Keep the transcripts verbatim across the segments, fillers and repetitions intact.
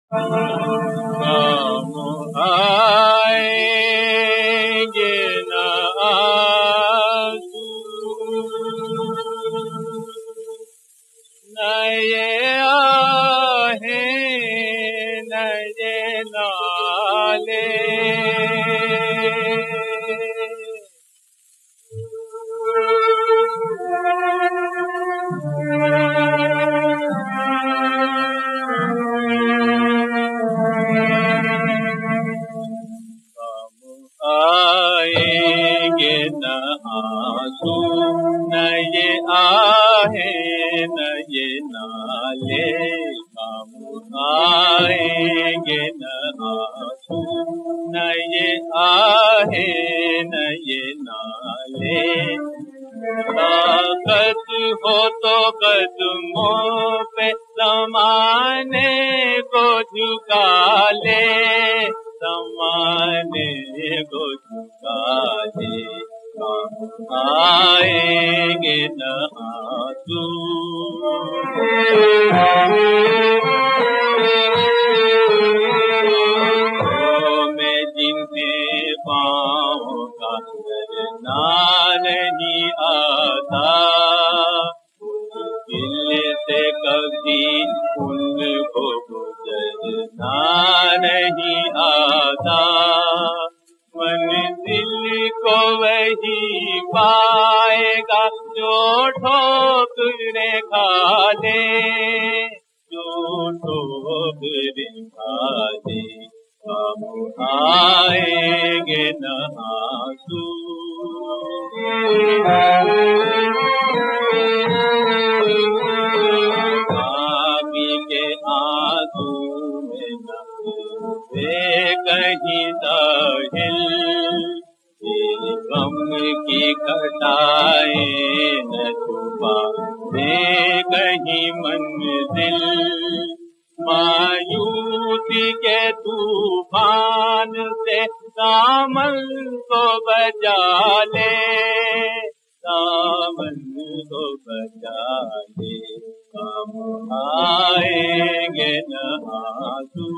काम आएंगे न आंसू, न ये आहें, न ये नाले। आएंगे न आंसू, न ये आहें, न ये नाले। काम आएंगे न आंसू, न ये आहें, न ये नाले। ताकत हो तो कदमों पे ज़माने को झुका ले, ज़माने को झुका ले। काम आएंगे न आंसू। मैं जिन्हें पाँव का डरना नहीं आता, दिल से कभी उनको गुजरना नहीं आता। मंजिल को वही पाएगा जो ठोकरें खा ले, जो ठोकरें खा ले। काम आएंगे न आंसू। काबी के आंसू में न डूबे कहीं साहिल, ये गम की घटाएं न छुपा दे कहीं मंजिल। मायूसी के तूफान से दामन को बचा ले, दामन को बचा ले। काम आएंगे न आंसू।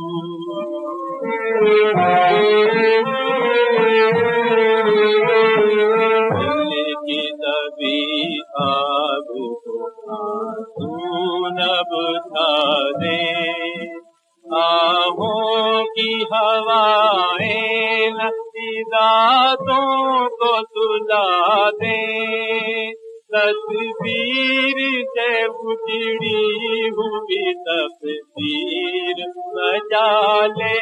दिल की दबी आग को आंसू न बुझा दे, आहों की हवाएं न रातों को सुला दे। तस्वीर से उजड़ी हुई तस्वीर सजा ले,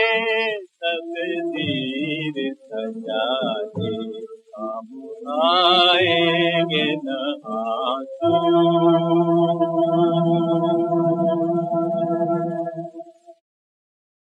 तस्वीर सजा ले। हम आएंगे न आंसू।